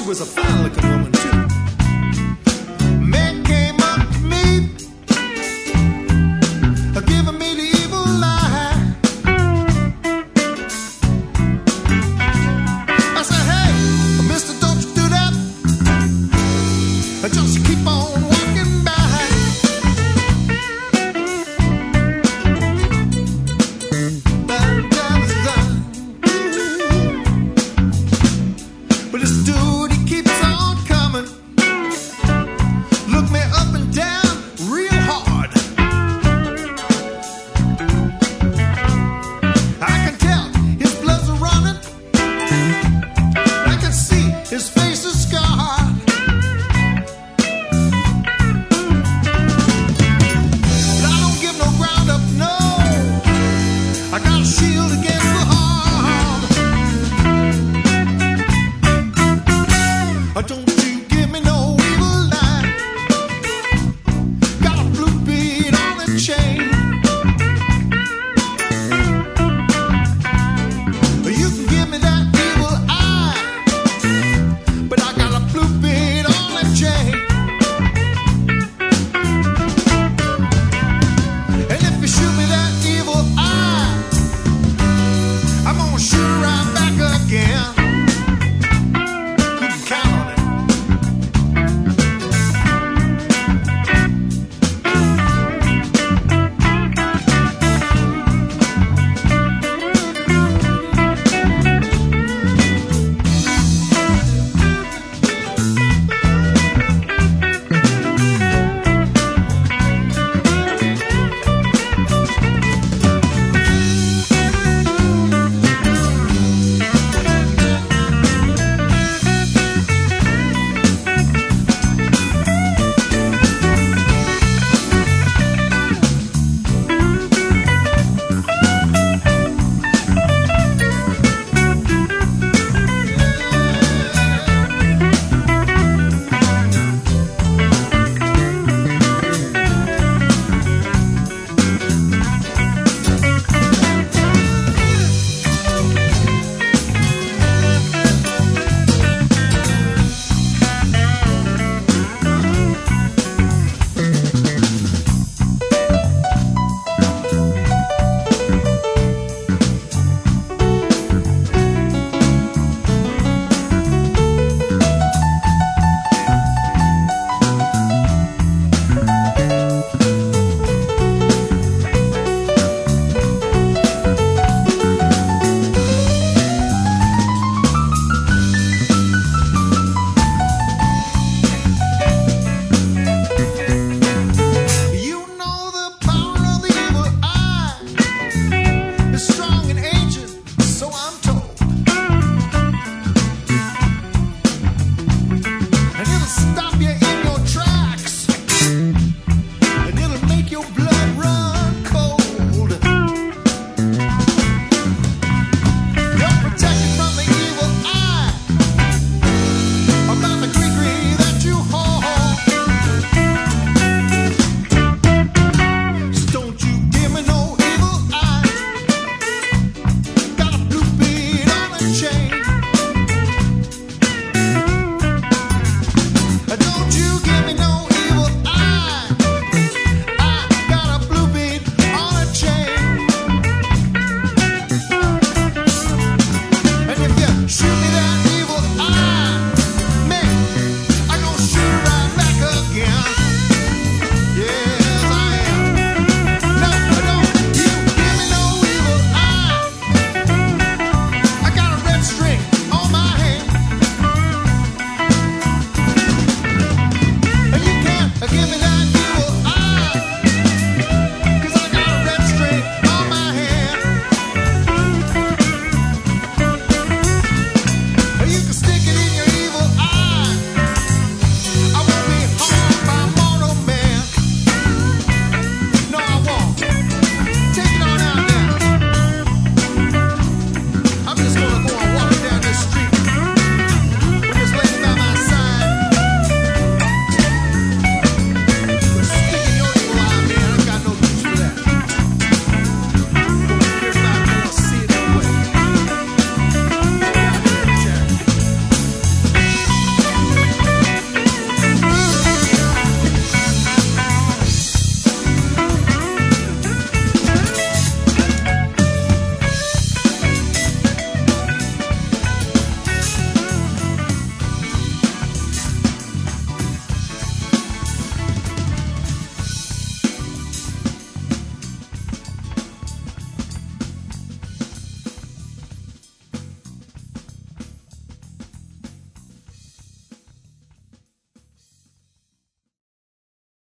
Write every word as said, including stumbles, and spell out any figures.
was a fine looking woman too. Man came up to me, giving me the evil lie. I said, hey, mister, don't you do that. Just keep on walking by. But this dude, he keeps on coming. Look me up and down real hard. I can tell his blood's running. I can see his face is scarred. But I don't give no ground up, no. I got a shield against the harm. I don't